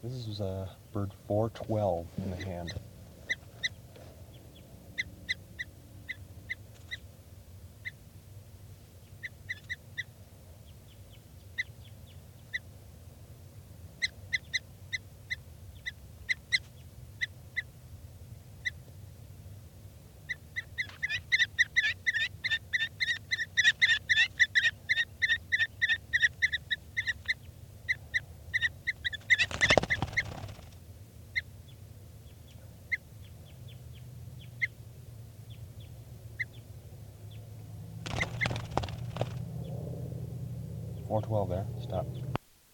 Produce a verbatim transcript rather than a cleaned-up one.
This is uh, bird four twelve in the hand. four twelve there, stop.